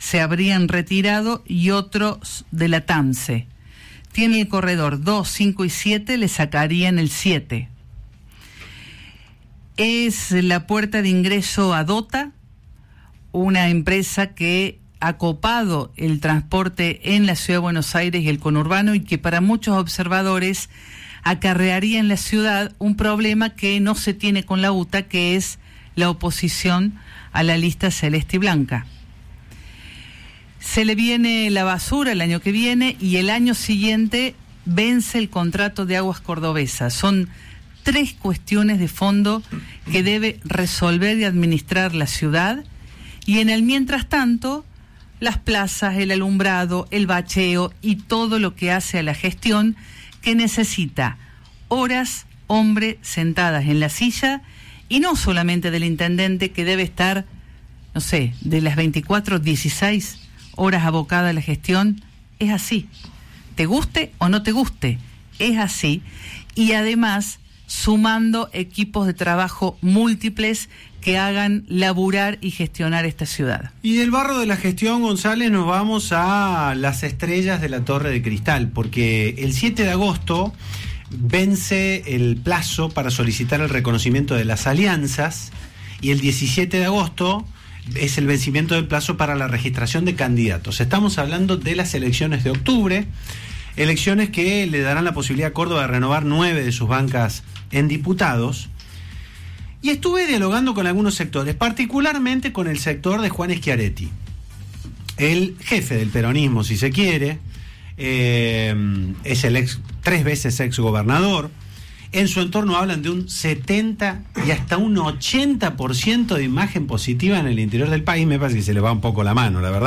se habrían retirado y otros de la TAMSE. Tiene el corredor 2, 5 y 7, le sacarían el 7. Es la puerta de ingreso a Dota, una empresa que ha copado el transporte en la Ciudad de Buenos Aires y el conurbano, y que para muchos observadores acarrearía en la ciudad un problema que no se tiene con la UTA, que es la oposición a la lista celeste y blanca. Se le viene la basura el año que viene y el año siguiente vence el contrato de Aguas Cordobesas. Son 3 cuestiones de fondo que debe resolver y administrar la ciudad, y en el mientras tanto las plazas, el alumbrado, el bacheo y todo lo que hace a la gestión, que necesita horas, hombre, sentadas en la silla, y no solamente del intendente, que debe estar, no sé, de las 24, 16 horas abocada a la gestión. Es así, te guste o no te guste, es así, y además sumando equipos de trabajo múltiples que hagan laburar y gestionar esta ciudad. Y del barro de la gestión, González, nos vamos a las estrellas de la Torre de Cristal, porque el 7 de agosto vence el plazo para solicitar el reconocimiento de las alianzas, y el 17 de agosto es el vencimiento del plazo para la registración de candidatos. Estamos hablando de las elecciones de octubre, elecciones que le darán la posibilidad a Córdoba de renovar 9 de sus bancas en diputados. Y estuve dialogando con algunos sectores, particularmente con el sector de Juan Schiaretti, el jefe del peronismo, si se quiere. Es el 3 veces ex gobernador. En su entorno hablan de un 70 y hasta un 80% de imagen positiva en el interior del país. Me parece que se le va un poco la mano, la verdad.